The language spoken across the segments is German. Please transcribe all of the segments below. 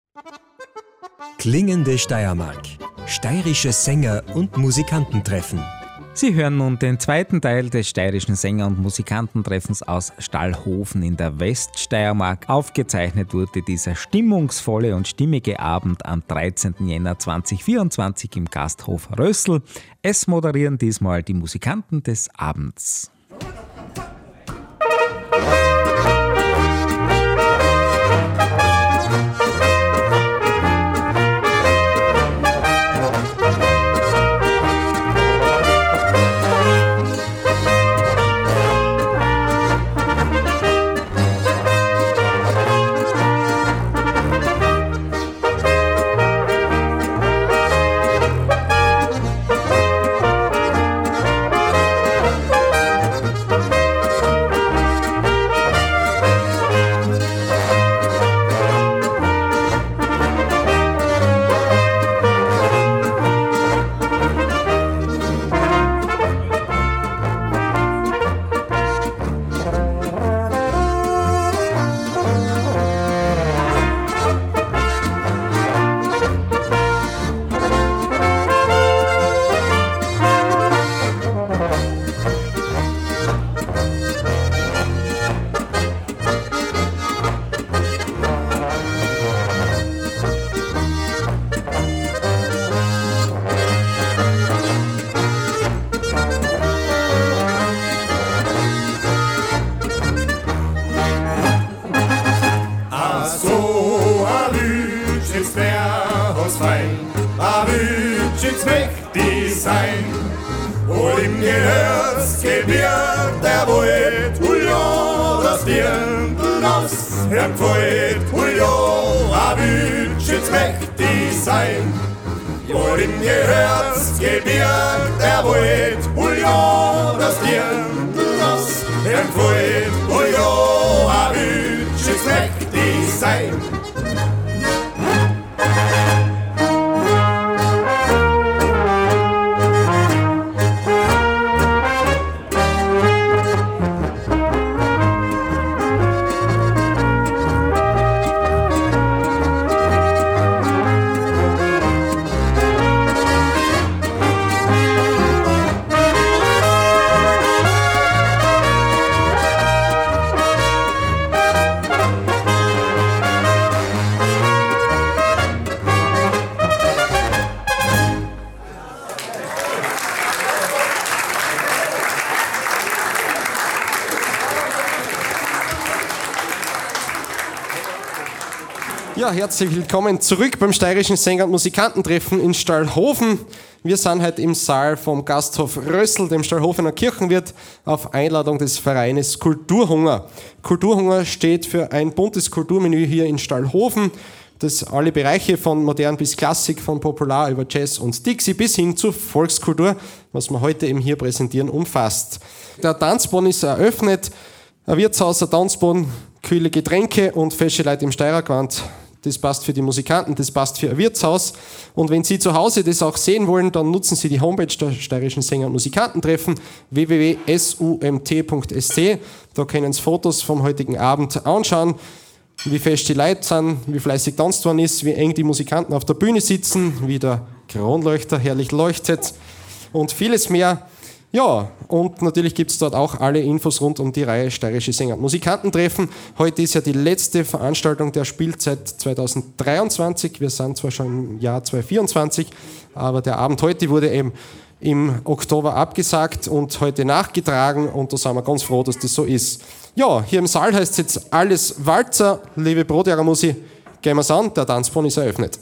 Klingende Steiermark. Steirische Sänger und Musikantentreffen. Sie hören nun den zweiten Teil des steirischen Sänger- und Musikantentreffens aus Stallhofen in der Weststeiermark. Aufgezeichnet wurde dieser stimmungsvolle und stimmige Abend am 13. Jänner 2024 im Gasthof Rössl. Es moderieren diesmal die Musikanten des Abends. Ja, herzlich willkommen zurück beim steirischen Sänger- und Musikantentreffen in Stallhofen. Wir sind heute im Saal vom Gasthof Rössl, dem Stallhofener Kirchenwirt, auf Einladung des Vereines Kulturhunger. Kulturhunger steht für ein buntes Kulturmenü hier in Stallhofen, das alle Bereiche von modern bis Klassik, von Popular über Jazz und Dixie bis hin zur Volkskultur, was wir heute eben hier präsentieren, umfasst. Der Tanzboden ist eröffnet, ein Wirtshaus, ein Tanzboden, kühle Getränke und fesche Leute im Steirergewand. Das passt für die Musikanten, das passt für ein Wirtshaus. Und wenn Sie zu Hause das auch sehen wollen, dann nutzen Sie die Homepage der steirischen Sänger- und Musikantentreffen www.sumt.st. Da können Sie Fotos vom heutigen Abend anschauen, wie fest die Leute sind, wie fleißig tanzt worden ist, wie eng die Musikanten auf der Bühne sitzen, wie der Kronleuchter herrlich leuchtet und vieles mehr. Ja, und natürlich gibt es dort auch alle Infos rund um die Reihe Steirische Sänger- und Musikantentreffen. Heute ist ja die letzte Veranstaltung der Spielzeit 2023. Wir sind zwar schon im Jahr 2024, aber der Abend heute wurde eben im Oktober abgesagt und heute nachgetragen und da sind wir ganz froh, dass das so ist. Ja, hier im Saal heißt es jetzt alles Walzer. Liebe Brotjagermusi, gehen wir's an, der Tanzboden ist eröffnet.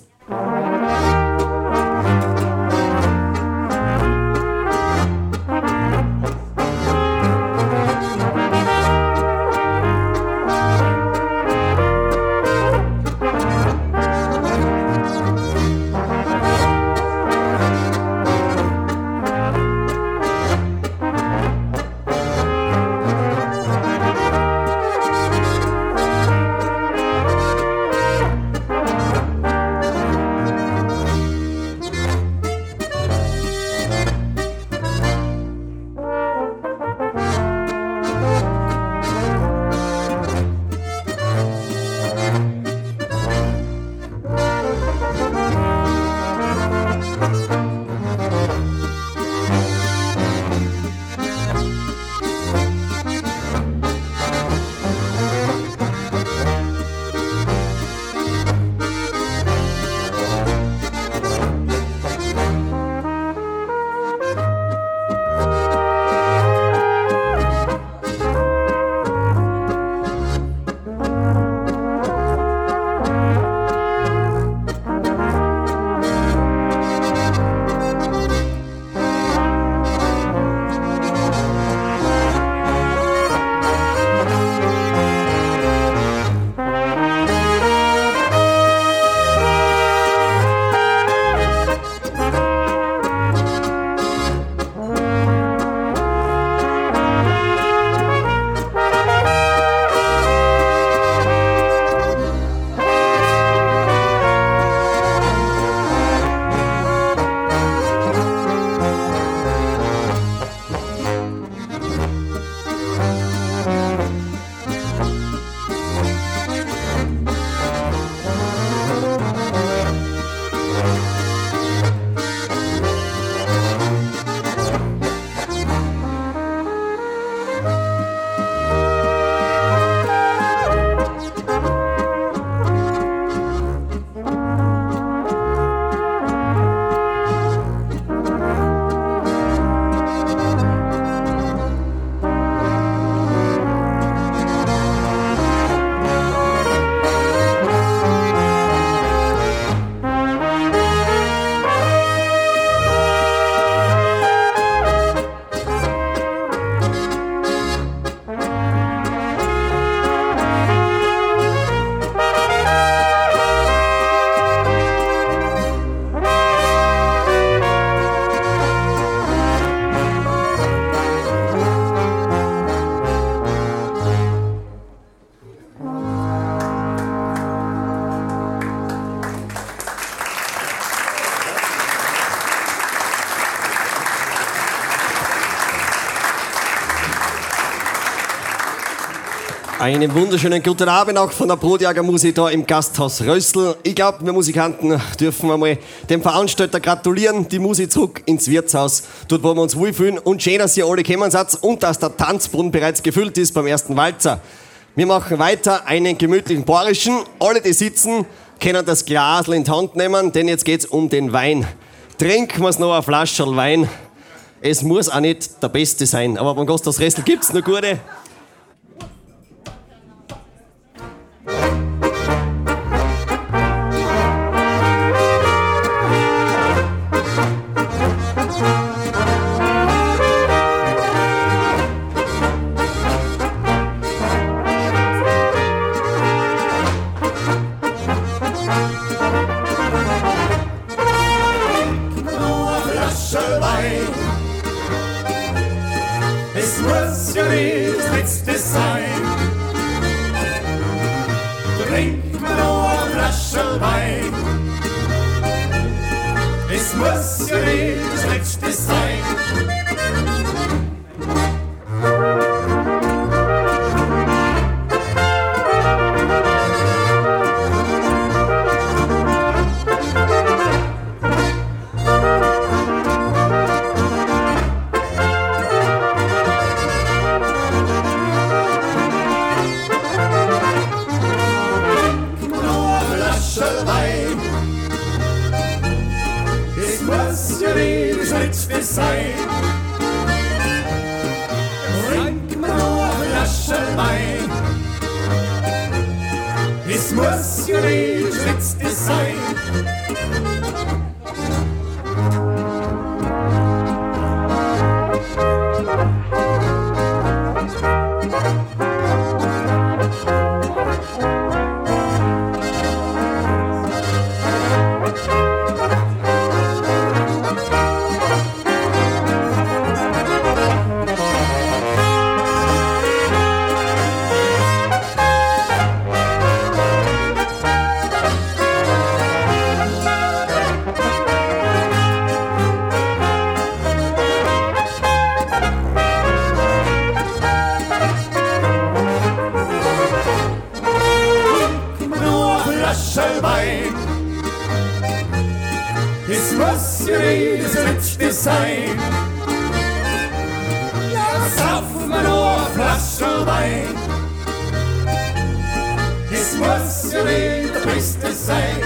Einen wunderschönen guten Abend auch von der Brotjagermusik da im Gasthaus Rössl. Ich glaube, wir Musikanten dürfen einmal dem Veranstalter gratulieren. Die Musik zurück ins Wirtshaus, dort wo wir uns wohlfühlen. Und schön, dass ihr alle gekommen seid und dass der Tanzbrunnen bereits gefüllt ist beim ersten Walzer. Wir machen weiter einen gemütlichen Bayerischen. Alle, die sitzen, können das Glasl in die Hand nehmen, denn jetzt geht's um den Wein. Trinken wir's noch eine Flasche Wein. Es muss auch nicht der Beste sein, aber beim Gasthaus Rössl gibt's noch gute. Es muss ja nicht das Letzte sein. Trink mir noch eine Flasche Wein. Es muss ja nicht das Letzte sein. Letzte sein. Trink mir noch eine Flasche Wein. Es muss ja nicht das Letzte sein. Es muss ja nicht das Letzte sein. Ja, saufen wir noch eine Flasche Wein. Es muss ja nicht der Beste sein.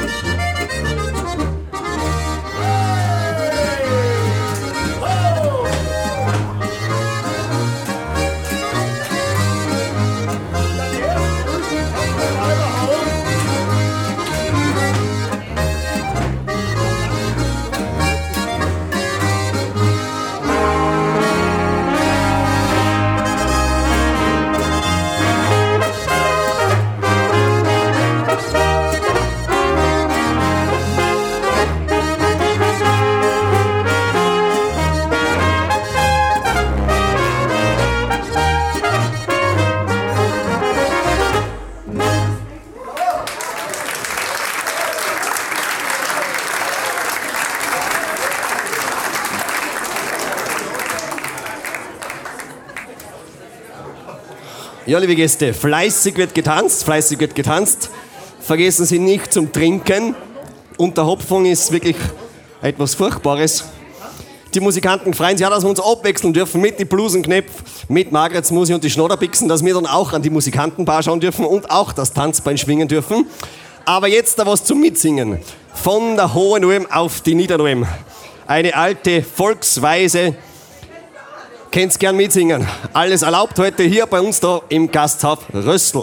Ja, liebe Gäste, fleißig wird getanzt, fleißig wird getanzt. Vergessen Sie nicht zum Trinken. Unterhopfung ist wirklich etwas Furchtbares. Die Musikanten freuen sich auch, dass wir uns abwechseln dürfen mit den Blusenknöpf, mit Margrets Musi und die Schnodderbixen, dass wir dann auch an die Musikantenbar schauen dürfen und auch das Tanzbein schwingen dürfen. Aber jetzt da was zum Mitsingen. Von der Hohen Alm auf die Niederalm. Eine alte Volksweise. Könnt's gern mitsingen. Alles erlaubt heute hier bei uns da im Gasthaus Rössl.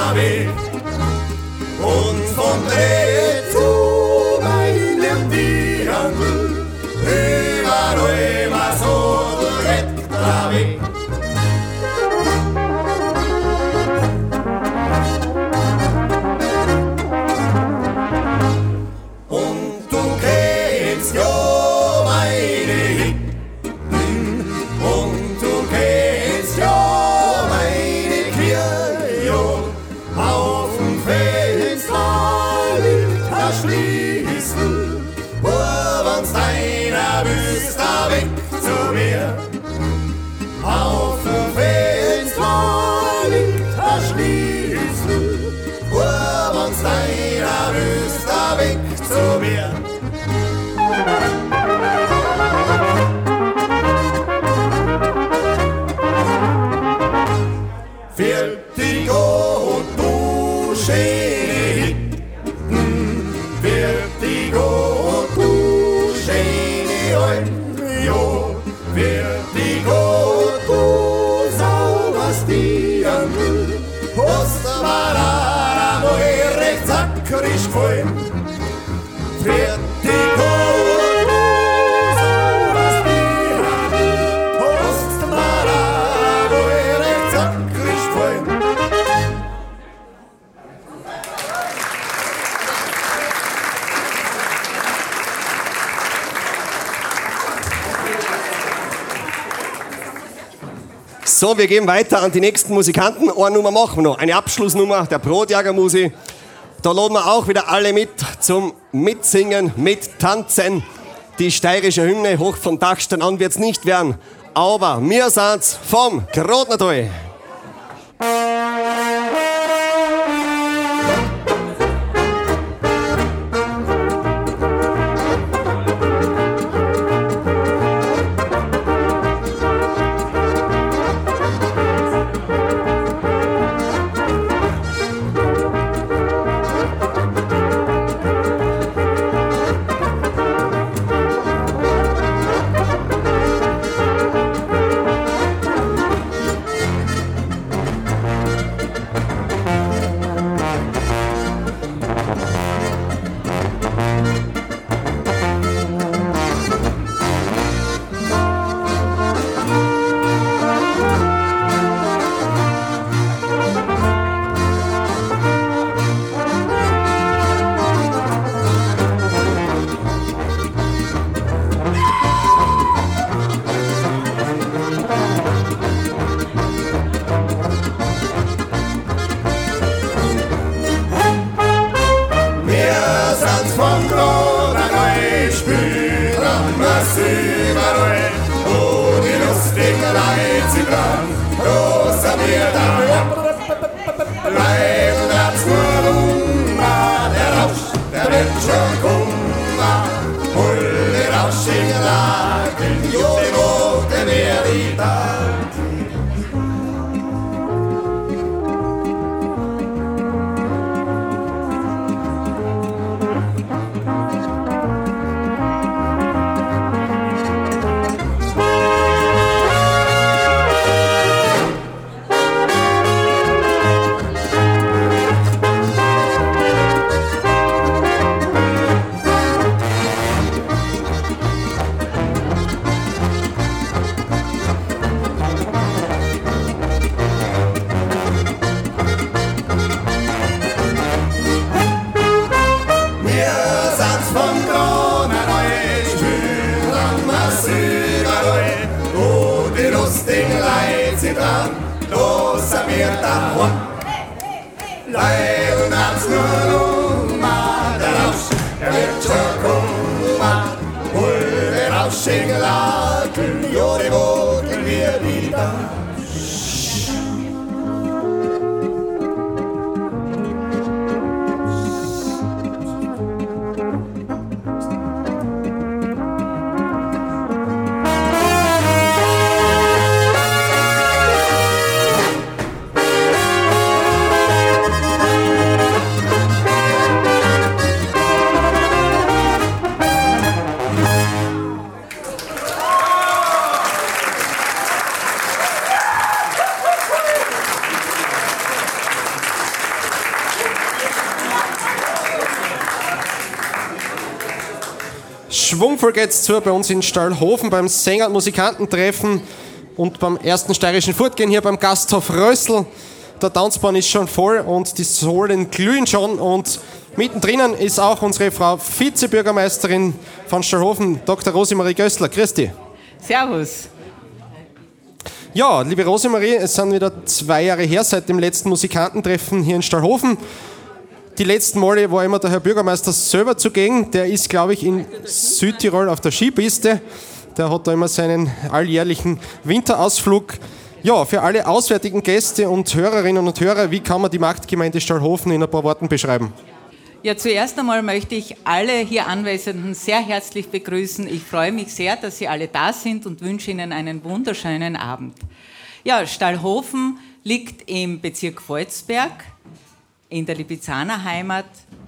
Weg. Und von Dreh zu meinem Triangel, überall immer so der Weg. Und du kennst ja meine Hitten, und du kennst ja meine Kirche, ja, auf dem Felstal liegt ein Schlüssel, wo wenn's deiner bist, da weg zu mir. Auf dem Felstal liegt ein Schlüssel, wo wenn's deiner bist, da weg zu mir. Vertigo, du schöne Hitten, Vertigo, du schöne Alten, jo, Vertigo, du sauberst die Angel, hast mir einmal recht sackrisch gefallen. Vertigo, du sauberst die Angel, hast mir einmal recht sackrisch gefallen. So, wir gehen weiter an die nächsten Musikanten. Eine Nummer machen wir noch, eine Abschlussnummer der Brotjagermusik. Da laden wir auch wieder alle mit zum Mitsingen, Mittanzen. Die steirische Hymne hoch vom Dachstein an wird's nicht werden, aber wir sind's vom Grodnertal. schwungvoll geht's zu bei uns in Stallhofen beim Sänger- und Musikantentreffen und beim ersten steirischen Fortgehen hier beim Gasthof Rössl. Der Tanzbahn ist schon voll und die Sohlen glühen schon und mittendrin ist auch unsere Frau Vizebürgermeisterin von Stallhofen, Dr. Rosemarie Gößler. Grüß dich. Servus. Ja, liebe Rosemarie, es sind wieder 2 Jahre her seit dem letzten Musikantentreffen hier in Stallhofen. Die letzten Male war immer der Herr Bürgermeister selber zugegen. Der ist, glaube ich, in Südtirol auf der Skipiste. Der hat da immer seinen alljährlichen Winterausflug. Ja, für alle auswärtigen Gäste und Hörerinnen und Hörer, wie kann man die Marktgemeinde Stallhofen in ein paar Worten beschreiben? Ja, zuerst einmal möchte ich alle hier Anwesenden sehr herzlich begrüßen. Ich freue mich sehr, dass Sie alle da sind und wünsche Ihnen einen wunderschönen Abend. Ja, Stallhofen liegt im Bezirk Volzberg, in der Lipizzaner Heimat,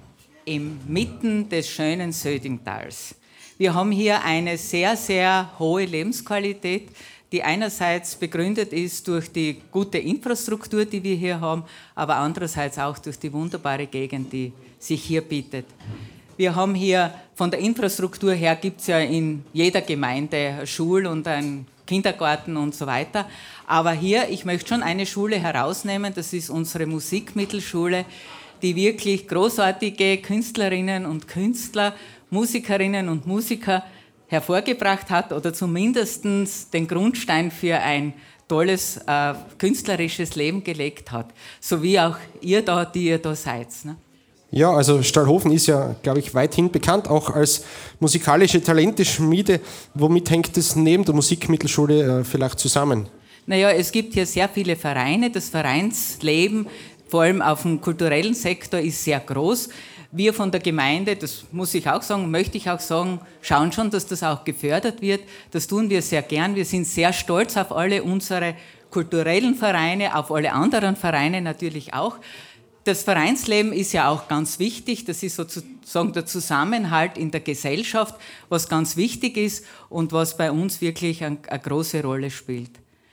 inmitten des schönen Södingtals. Wir haben hier eine sehr, sehr hohe Lebensqualität, die einerseits begründet ist durch die gute Infrastruktur, die wir hier haben, aber andererseits auch durch die wunderbare Gegend, die sich hier bietet. Wir haben hier von der Infrastruktur her, gibt es ja in jeder Gemeinde eine Schule und einen Kindergarten und so weiter. Aber hier, ich möchte schon eine Schule herausnehmen, das ist unsere Musikmittelschule, die wirklich großartige Künstlerinnen und Künstler, Musikerinnen und Musiker hervorgebracht hat oder zumindest den Grundstein für ein tolles künstlerisches Leben gelegt hat. So wie auch ihr da, die ihr da seid. Ne? Ja, also Stallhofen ist ja, glaube ich, weithin bekannt, auch als musikalische Talenteschmiede. Womit hängt es neben der Musikmittelschule vielleicht zusammen? Naja, es gibt hier sehr viele Vereine. Das Vereinsleben, vor allem auf dem kulturellen Sektor, ist sehr groß. Wir von der Gemeinde, das muss ich auch sagen, möchte ich auch sagen, schauen schon, dass das auch gefördert wird. Das tun wir sehr gern. Wir sind sehr stolz auf alle unsere kulturellen Vereine, auf alle anderen Vereine natürlich auch. Das Vereinsleben ist ja auch ganz wichtig. Das ist sozusagen der Zusammenhalt in der Gesellschaft, was ganz wichtig ist und was bei uns wirklich eine große Rolle spielt.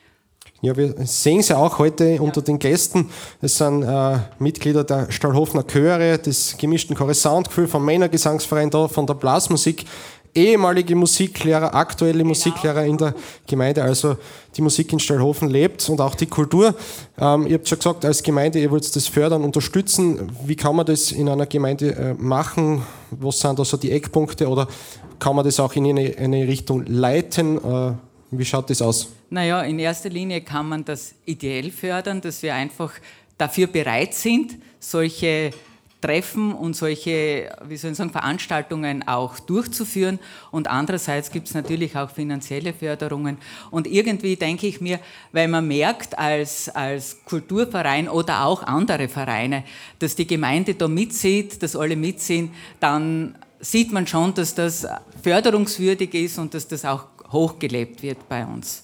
Ja, wir sehen es ja auch heute unter den Gästen. Es sind Mitglieder der Stallhofener Chöre, des gemischten Chore-Soundgefühl, vom Männergesangsverein da, von der Blasmusik, ehemalige Musiklehrer, aktuelle Musiklehrer in der Gemeinde. Also die Musik in Stallhofen lebt und auch die Kultur. Ihr habt schon gesagt, als Gemeinde, ihr wollt das fördern, unterstützen. Wie kann man das in einer Gemeinde machen? Was sind da so die Eckpunkte oder kann man das auch in eine Richtung leiten? Wie schaut das aus? Naja, in erster Linie kann man das ideell fördern, dass wir einfach dafür bereit sind, solche Treffen und solche, Veranstaltungen auch durchzuführen. Und andererseits gibt es natürlich auch finanzielle Förderungen. Und irgendwie denke ich mir, weil man merkt als Kulturverein oder auch andere Vereine, dass die Gemeinde da mitzieht, dass alle mitziehen, dann sieht man schon, dass das förderungswürdig ist und dass das auch hochgelebt wird bei uns.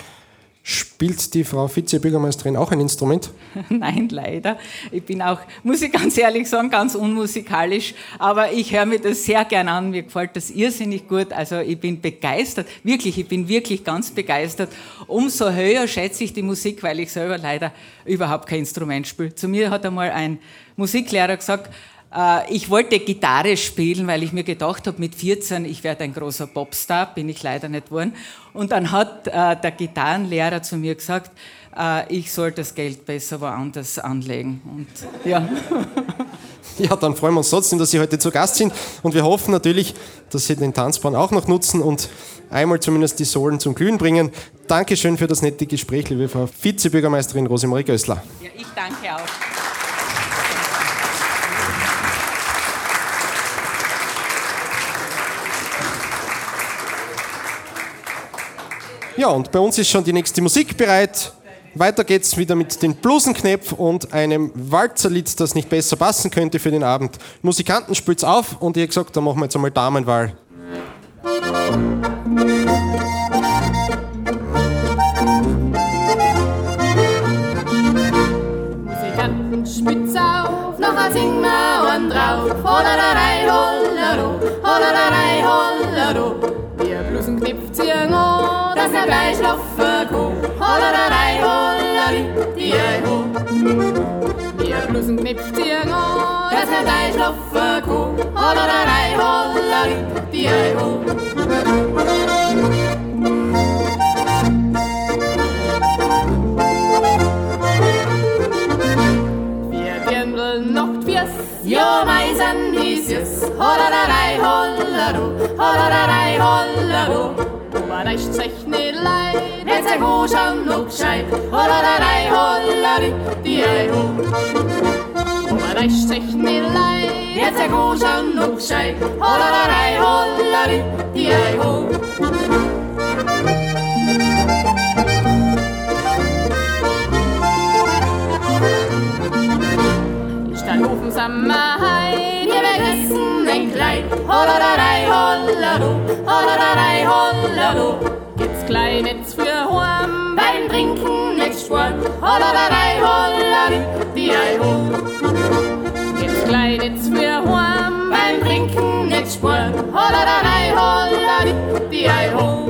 Spielt die Frau Vizebürgermeisterin auch ein Instrument? Nein, leider. Ich bin auch, muss ich ganz ehrlich sagen, ganz unmusikalisch, aber ich höre mir das sehr gern an, mir gefällt das irrsinnig gut, also ich bin begeistert, wirklich, ich bin wirklich ganz begeistert. Umso höher schätze ich die Musik, weil ich selber leider überhaupt kein Instrument spiele. Zu mir hat einmal ein Musiklehrer gesagt, ich wollte Gitarre spielen, weil ich mir gedacht habe, mit 14, ich werde ein großer Popstar, bin ich leider nicht geworden. Und dann hat der Gitarrenlehrer zu mir gesagt, ich soll das Geld besser woanders anlegen. Und, ja. Ja, dann freuen wir uns trotzdem, dass Sie heute zu Gast sind. Und wir hoffen natürlich, dass Sie den Tanzbahn auch noch nutzen und einmal zumindest die Sohlen zum Glühen bringen. Dankeschön für das nette Gespräch, liebe Frau Vizebürgermeisterin Rosemarie Gößler. Ja, ich danke auch. Ja, und bei uns ist schon die nächste Musik bereit. Weiter geht's wieder mit den Blusenknepf und einem Walzerlied, das nicht besser passen könnte für den Abend. Musikanten spielt's auf und ich habe gesagt, dann machen wir jetzt einmal Damenwahl. Musikanten spitz auf, nachher singen wir einen drauf. Hollerei, hollero, hollerei, hollero. Wir Blusenknepf ziehen an, dass er gleich schlafen kann. Hollerei, holleri, die ho. Wir Blusenknepf ziehen an, dass nicht einschlafen kann. Hollerei, hollari, die ho. Ja, mei sind die süß. Hollerei, hollero, hollerei, hollero. Aber da ist sich nicht leid, jetzt ein Ho schon noch gescheit. Hollerei, hollari, die ho. Aber da ist sich nicht leid, jetzt ein Ho schon noch gescheit. Hollerei, hollari, die ho. Stallhofen Sommerheim, wir vergessen ein Kleid. Hollerei, hollero, hollerei, hollero. Gibt's Kleinetz für Horn, beim Trinken nicht Sport. Hollerei, hollari, die ho. Gibt's Kleinetz für Horn, beim Trinken nicht Sport. Hollerei, hollari, die ho.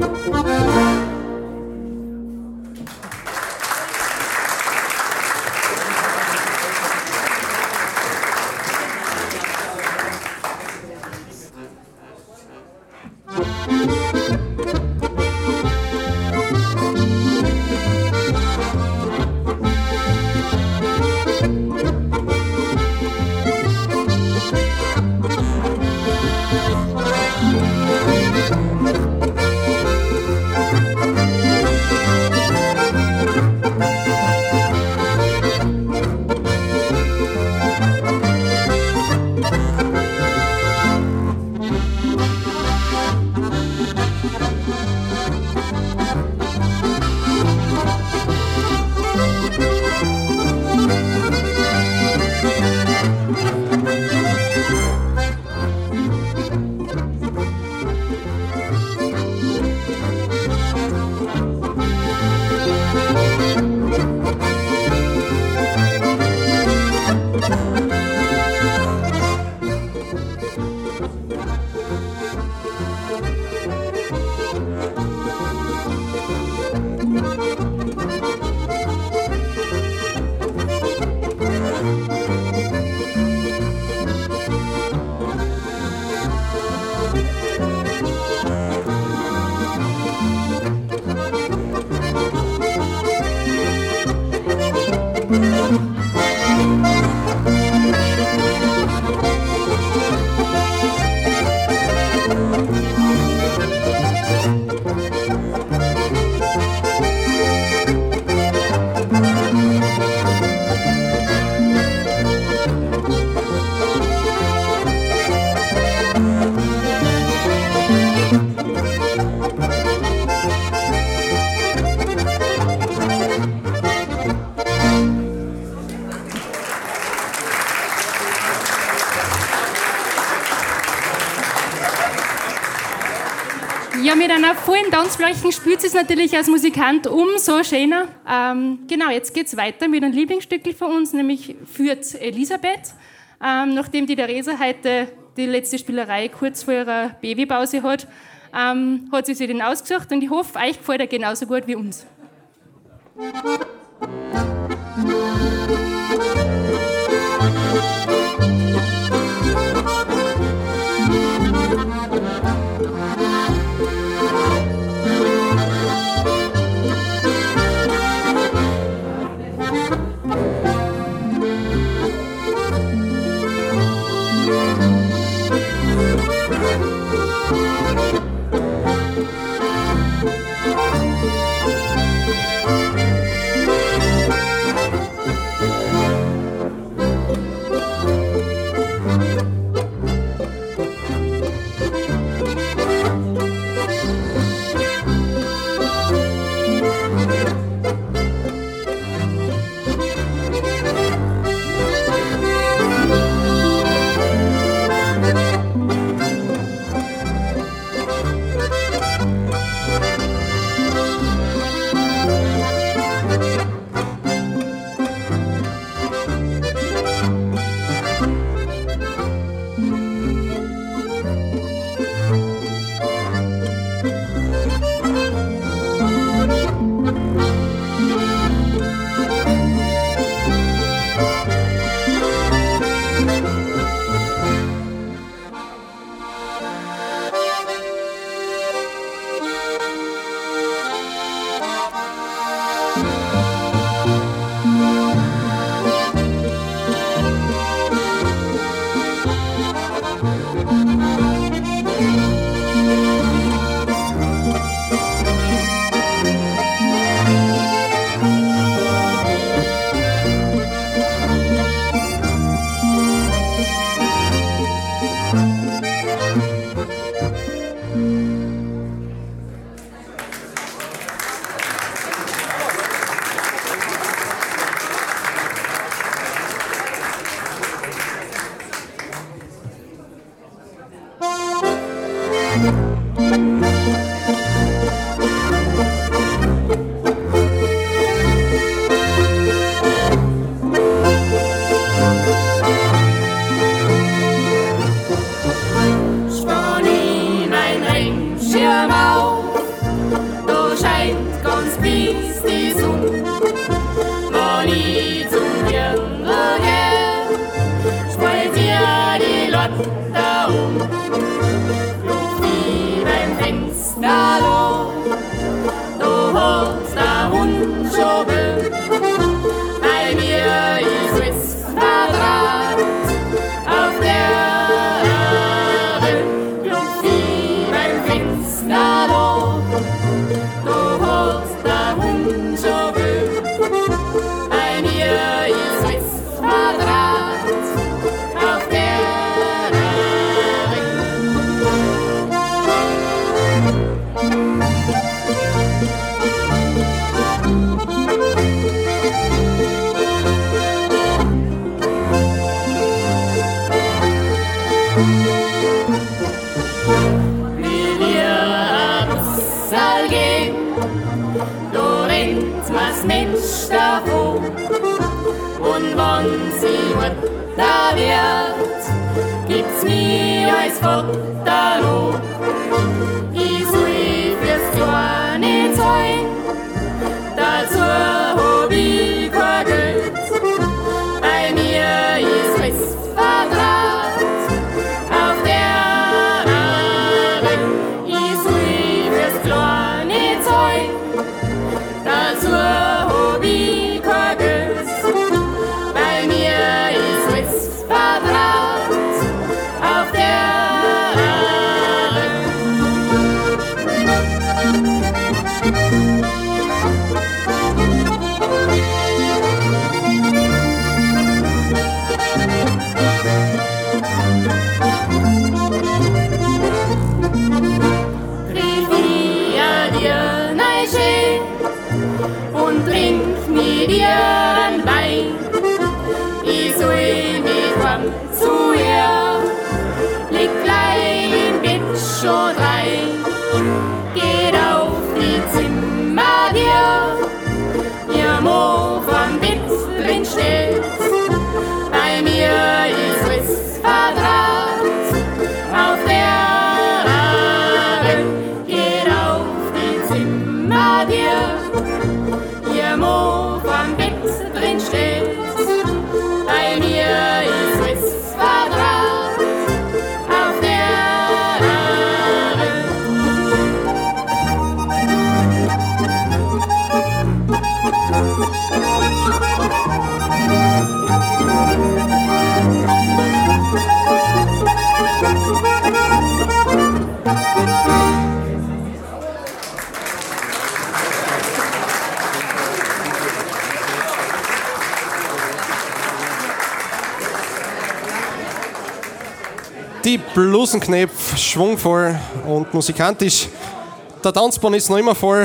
Ja, mit einer vollen Tanzfläche spielt es natürlich als Musikant umso schöner. Genau, jetzt geht es weiter mit einem Lieblingsstück von uns, nämlich Fürth Elisabeth. Nachdem die Theresa heute die letzte Spielerei kurz vor ihrer Babypause hat, hat sie sich den ausgesucht und ich hoffe, euch gefällt er genauso gut wie uns. da lo, du holst der Hund schon will. Bei mir ist es Quadrat, auf der Erde klopft wie beim Fensterloch. Du holst der Hund schon will. Bei mir ist es Quadrat, auf der wie wir Russal gehen, da rennt was Mensch davon. Und wenn sie Mutter wird, gibt's mir als Vater noch. Ich soll fürs Jahr nicht zahlen, dazu hab ich kein Geld. Bei mir ist alles Quadrat, auf der Welt. Ich soll fürs Jahr nicht zahlen, dazu hab ich kein Geld. Bei mir ist alles Quadrat, auf der und trink mit dir ein Wein. Ich soll mich heim zu ihr, lieg gleich im Bett schon rein. Geht auf die Zimmer dir, ihr Mo vom Bett drin steht. Bei mir ist es Quadrat, auf der Welt. Geht auf die Zimmer dir, ihr Mo vom Bett drin steht. Bei mir ist es Quadrat, auf der Welt. Die Blusenknepf, schwungvoll und musikantisch. Der Tanzbahn ist noch immer voll.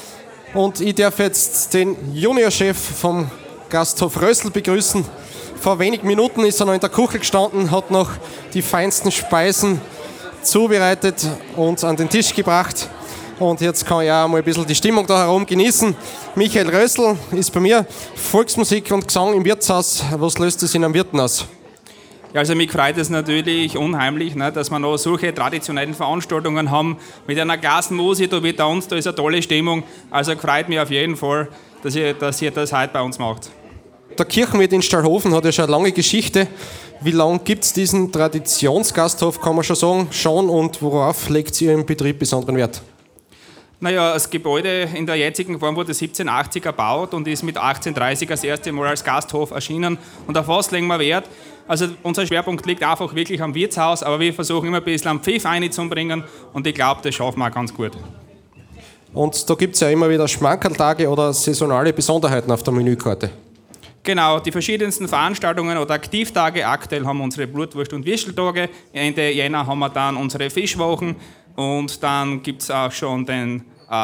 Und ich darf jetzt den Juniorchef vom Gasthof Rössl begrüßen. Vor wenigen Minuten ist er noch in der Küche gestanden, hat noch die feinsten Speisen zubereitet und an den Tisch gebracht. Und jetzt kann ich auch mal ein bisschen die Stimmung da herum genießen. Michael Rössl ist bei mir. Volksmusik und Gesang im Wirtshaus. Was löst es in einem Wirten aus? Ja, also mich freut es natürlich unheimlich, ne, dass wir noch solche traditionellen Veranstaltungen haben mit einer Gasmusik, da wie uns, da ist eine tolle Stimmung. Also freut mich auf jeden Fall, dass ihr das heute bei uns macht. Der Kirchenwirt in Stallhofen hat ja schon eine lange Geschichte. Wie lange gibt es diesen Traditionsgasthof, kann man schon sagen, schon, und worauf legt ihr im Betrieb besonderen Wert? Naja, das Gebäude in der jetzigen Form wurde 1780 erbaut und ist mit 1830 das erste Mal als Gasthof erschienen. Und auf was legen wir Wert? Also unser Schwerpunkt liegt einfach wirklich am Wirtshaus, aber wir versuchen immer ein bisschen am Pfiff reinzubringen und ich glaube, das schaffen wir auch ganz gut. Und da gibt es ja immer wieder Schmankerltage oder saisonale Besonderheiten auf der Menükarte. Genau, die verschiedensten Veranstaltungen oder Aktivtage. Aktuell haben wir unsere Blutwurst- und Würsteltage. Ende Jänner haben wir dann unsere Fischwochen und dann gibt es auch schon den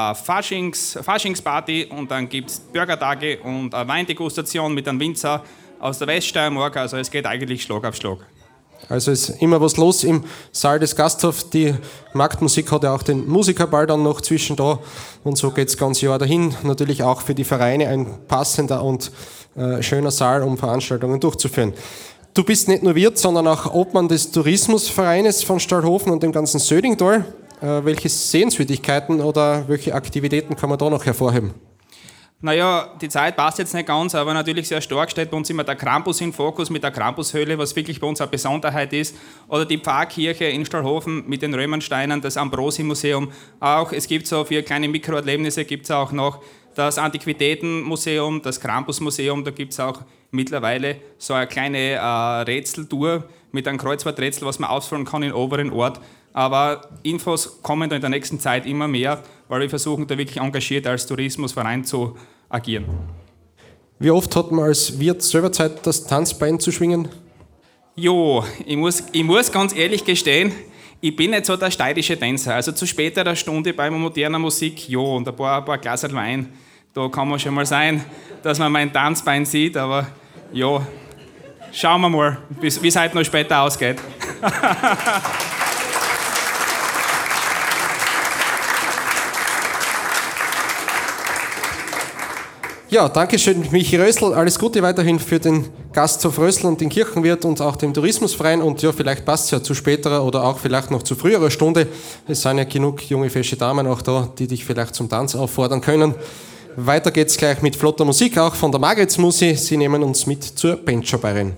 Faschingsparty und dann gibt es Burgertage und eine Weindegustation mit einem Winzer aus der Weststeiermark. Also es geht eigentlich Schlag auf Schlag. Also ist immer was los im Saal des Gasthofs. Die Marktmusik hat ja auch den Musikerball dann noch zwischen da. Und so geht es ganz Jahr dahin. Natürlich auch für die Vereine ein passender und schöner Saal, um Veranstaltungen durchzuführen. Du bist nicht nur Wirt, sondern auch Obmann des Tourismusvereines von Stallhofen und dem ganzen Södingtal. Welche Sehenswürdigkeiten oder welche Aktivitäten kann man da noch hervorheben? Naja, die Zeit passt jetzt nicht ganz, aber natürlich sehr stark steht bei uns immer der Krampus im Fokus mit der Krampushöhle, was wirklich bei uns eine Besonderheit ist. Oder die Pfarrkirche in Stahlhofen mit den Römernsteinen, das Ambrosi-Museum. Auch, es gibt so für kleine Mikroerlebnisse gibt es auch noch das Antiquitätenmuseum, das Krampusmuseum, da gibt es auch mittlerweile so eine kleine Rätseltour mit einem Kreuzworträtsel, was man ausfüllen kann in oberen Ort. Aber Infos kommen da in der nächsten Zeit immer mehr, weil wir versuchen, da wirklich engagiert als Tourismusverein zu agieren. Wie oft hat man als Wirt selber Zeit, das Tanzbein zu schwingen? Jo, ich muss ganz ehrlich gestehen, ich bin nicht so der steirische Tänzer. Also zu späterer Stunde bei moderner Musik, jo, und ein paar Gläser Wein, da kann man schon mal sein, dass man mein Tanzbein sieht, aber ja, schauen wir mal, wie es heute noch später ausgeht. Ja, danke schön, Michi Rösl. Alles Gute weiterhin für den Gasthof Rösl und den Kirchenwirt und auch den Tourismusverein. Und ja, vielleicht passt es ja zu späterer oder auch vielleicht noch zu früherer Stunde. Es sind ja genug junge, fesche Damen auch da, die dich vielleicht zum Tanz auffordern können. Weiter geht's gleich mit flotter Musik, auch von der Margretsmusi. Sie nehmen uns mit zur Bandschabeirin.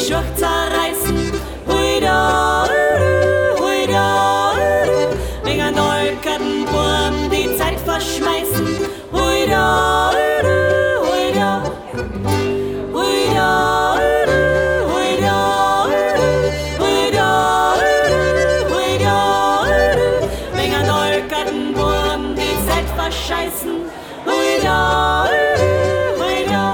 Schuhe zerreißen. Hui da, hui da, wegen einem neukerten Wurm die Zeit verschmeißen. Hui da, hui da, hui da, hui da, hui da, hui da, wegen einem neukerten Wurm die Zeit verscheißen. Hui da, hui da.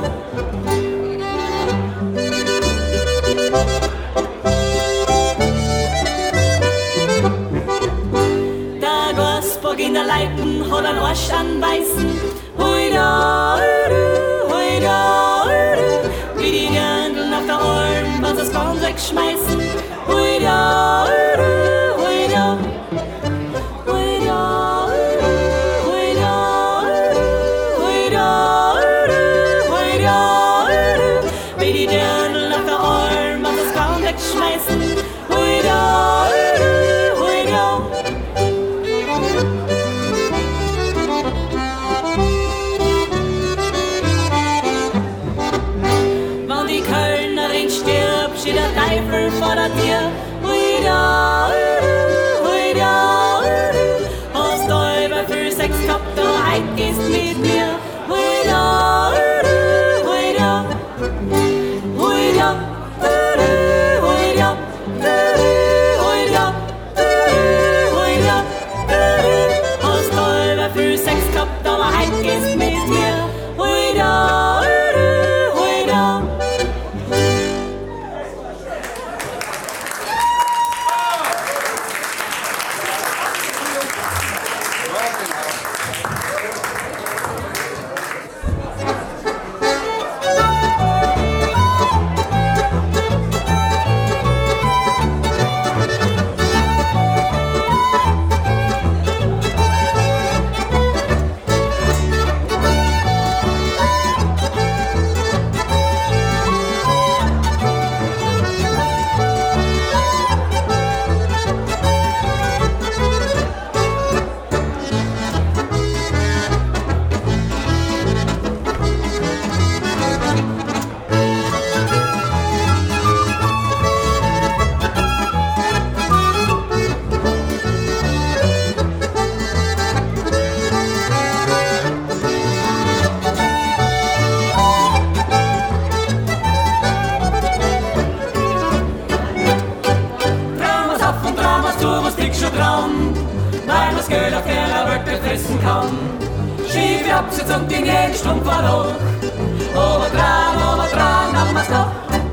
Der Gospel in der Leiten hat einen Arsch anbeißen. Hui da, hui da, wie die Dirndl auf der Alm, was das Korn wegschmeißen. Hui da, hui da, hui da, hui da, hui da, hui da, wie die Dirndl auf der Alm, was das Korn wegschmeißen. Hui da, hui da. Wenn die Kölnerin stirbt, steht der Teufel vor der Tür. Hui da, hui da, hast du über viel Sex gehabt, du heut gehst mit mir. Hui da, hui da, hui da, hui da, hui da, hui da, hast du über viel Sex gehabt, aber heut gehst mit mir. Hui da, hui da. Dramas auf und Dramas zu, was liegt schon dran, weil man's Geld auf der Welt nicht fressen kann. Schiefe Absitz und in jeden Strumpf verloren, oberdran, haben wir's noch.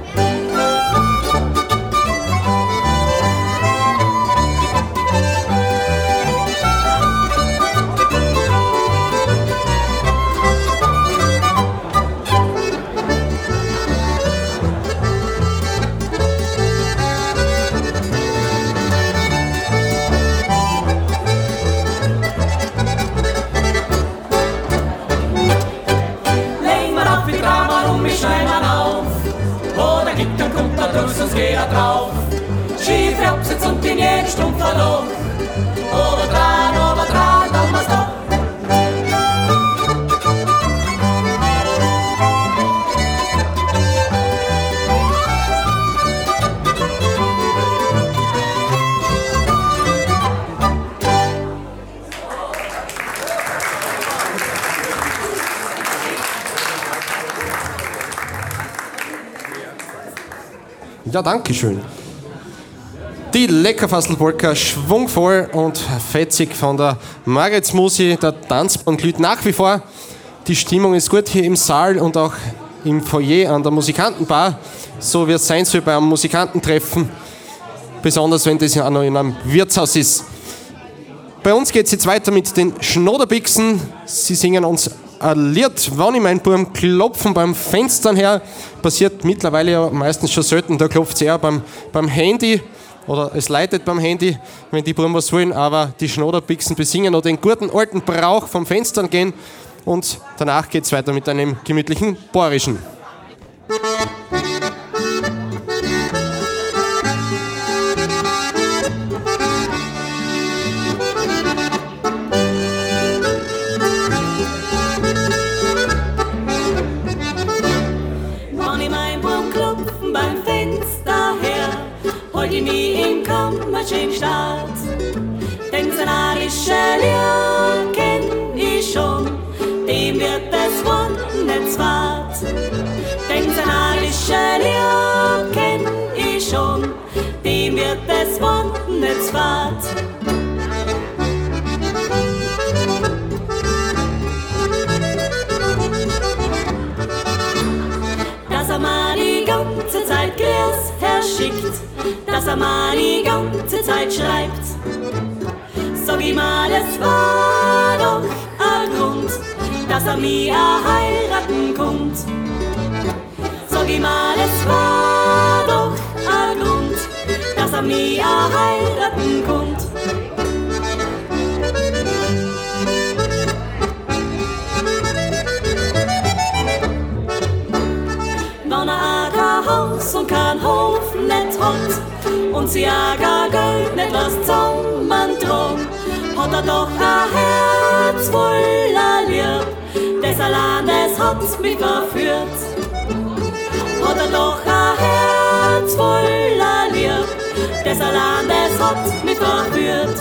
Legen wir auf wie Drama und wir schneiden auf. Oder gibt ein Kumpel durch, sonst geht er drauf. Schiefe Absitz und in jeden Strumpf verloren. Oberdran, haben wir's noch. Ja, danke schön. Die Leckerfastelpolka, schwungvoll und fetzig von der Margetsmusi, der Tanzband glüht nach wie vor. Die Stimmung ist gut hier im Saal und auch im Foyer an der Musikantenbar, so wie es sein soll bei einem Musikantentreffen, besonders wenn das ja auch noch in einem Wirtshaus ist. Bei uns geht es jetzt weiter mit den Schnoderbixen. Sie singen uns ein Lied, wenn ich mein Burm klopfen beim Fenstern her. Passiert mittlerweile ja meistens schon selten, da klopft es eher beim Handy oder es leitet beim Handy, wenn die Burm was wollen, aber die Schnoderbixen besingen oder den guten alten Brauch vom Fenstern gehen und danach geht es weiter mit einem gemütlichen Bayerischen. Wenn ich mein Baum klopfen beim Fenster ich mich im Kammerchen statt. Den szenarischen Lied kenn ich schon, dem wird das Wort nicht zwart. Den szenarischen Lied kenn ich schon, dem wird das Wort nicht zwart. Dass er mal die ganze Zeit Gläs herschickt, dass er mal die ganze Zeit schreibt. Sag ich mal, es war doch ein Grund, dass er mich heiraten kommt. Sag ich mal, es war doch ein Grund, dass er mich heiraten kommt. Wenn er auch kein Haus und kein Hof nicht hat und sie auch kein Geld nicht was zusammentragen, hat er doch ein Herz voller Lieb, das allein das hat mich verführt. Hat er doch ein Herz voller Lieb, das allein das hat mich verführt.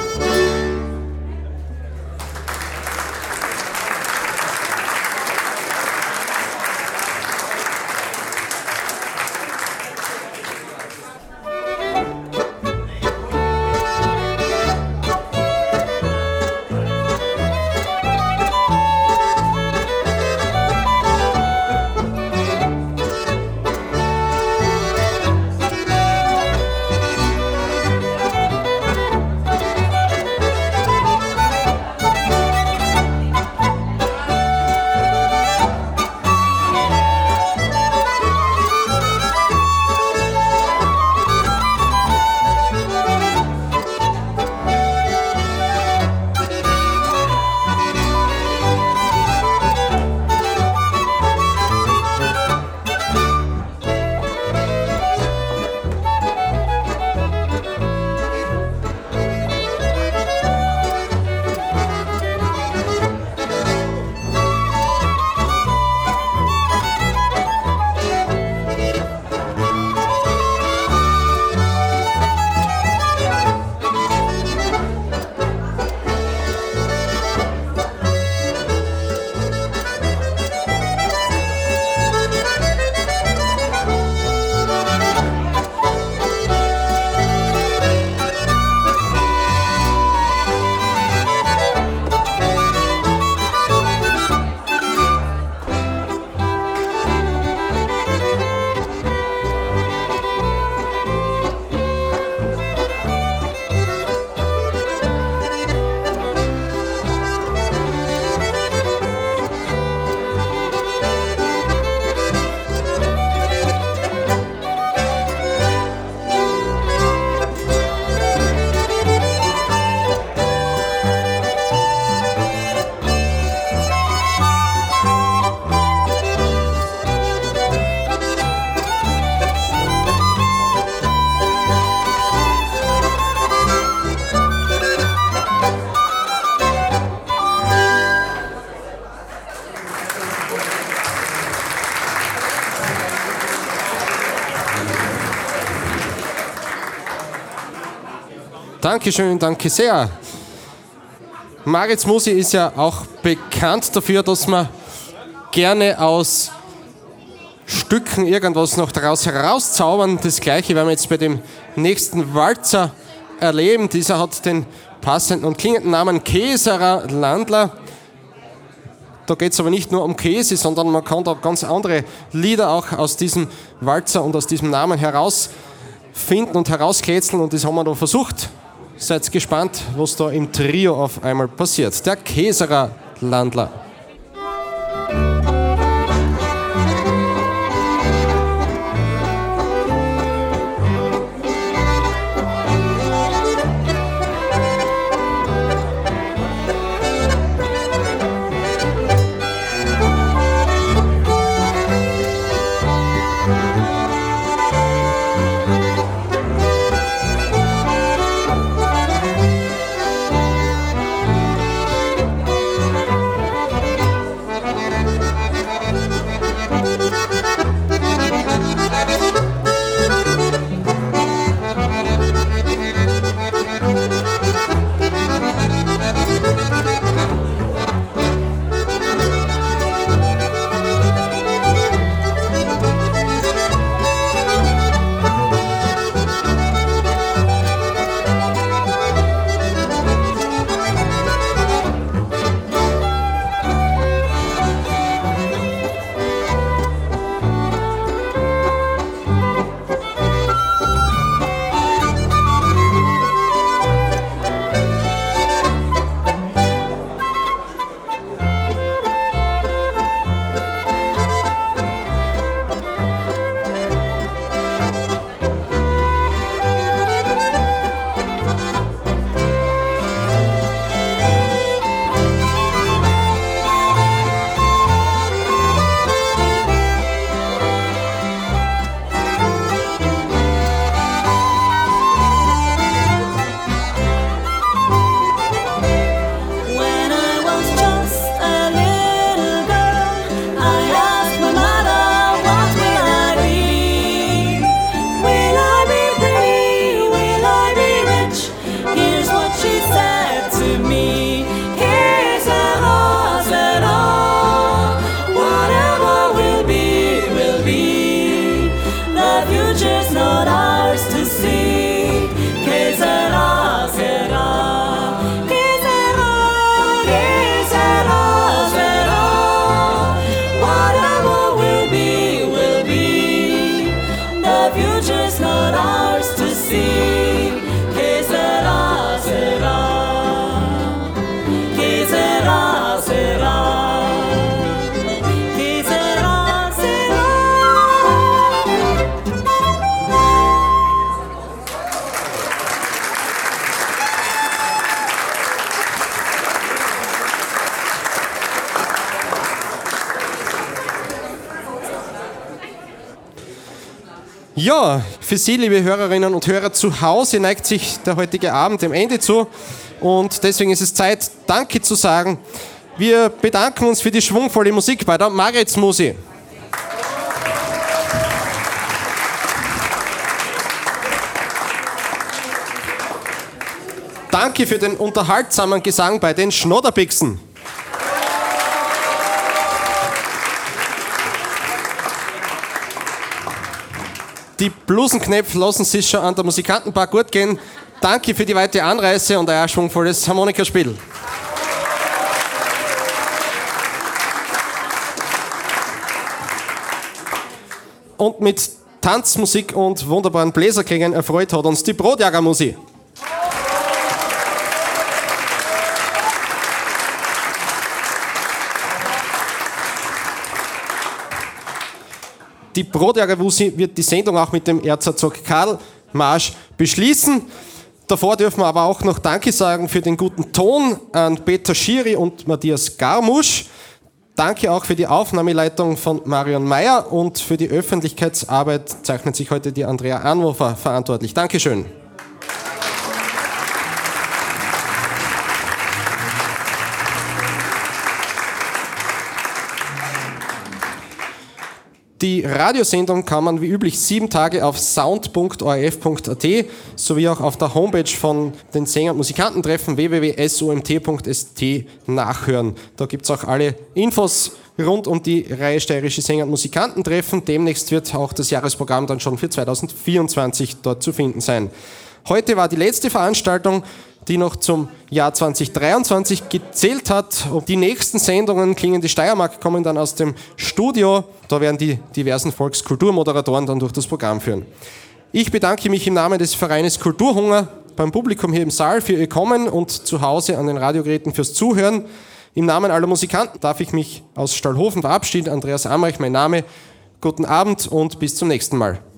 Dankeschön, danke sehr. Maritz Musi ist ja auch bekannt dafür, dass man gerne aus Stücken irgendwas noch daraus herauszaubern. Das Gleiche werden wir jetzt bei dem nächsten Walzer erleben. Dieser hat den passenden und klingenden Namen Käserer Landler. Da geht es aber nicht nur um Käse, sondern man kann da ganz andere Lieder auch aus diesem Walzer und aus diesem Namen herausfinden und herausklätzeln. Und das haben wir da versucht. Seid gespannt, was da im Trio auf einmal passiert. Der Käserer Landler. future's not ours to see. Que sera, sera. Que sera, sera. Que sera, sera. Ja, für Sie, liebe Hörerinnen und Hörer zu Hause, neigt sich der heutige Abend dem Ende zu und deswegen ist es Zeit, Danke zu sagen. Wir bedanken uns für die schwungvolle Musik bei der Margret's-Musi. Danke für den unterhaltsamen Gesang bei den Schnodderbixen. Die Blusenknöpfe lassen sich schon an der Musikantenbar gut gehen. Danke für die weite Anreise und ein schwungvolles Harmonikaspiel. Und mit Tanzmusik und wunderbaren Bläserklängen erfreut hat uns die Brotjagermusik. Die Brotjagermusik wird die Sendung auch mit dem Erzherzog Karl Marsch beschließen. Davor dürfen wir aber auch noch Danke sagen für den guten Ton an Peter Schiri und Matthias Garmusch. Danke auch für die Aufnahmeleitung von Marion Mayer und für die Öffentlichkeitsarbeit zeichnet sich heute die Andrea Anhofer verantwortlich. Dankeschön. Die Radiosendung kann man wie üblich 7 Tage auf sound.orf.at sowie auch auf der Homepage von den Sänger- und Musikantentreffen www.somt.st nachhören. Da gibt es auch alle Infos rund um die Reihe Steirische Sänger- und Musikantentreffen. Demnächst wird auch das Jahresprogramm dann schon für 2024 dort zu finden sein. Heute war die letzte Veranstaltung, die noch zum Jahr 2023 gezählt hat. Und die nächsten Sendungen Klingende Steiermark kommen dann aus dem Studio. Da werden die diversen Volkskulturmoderatoren dann durch das Programm führen. Ich bedanke mich im Namen des Vereines Kulturhunger beim Publikum hier im Saal für Ihr Kommen und zu Hause an den Radiogeräten fürs Zuhören. Im Namen aller Musikanten darf ich mich aus Stallhofen verabschieden. Andreas Amreich, mein Name. Guten Abend und bis zum nächsten Mal.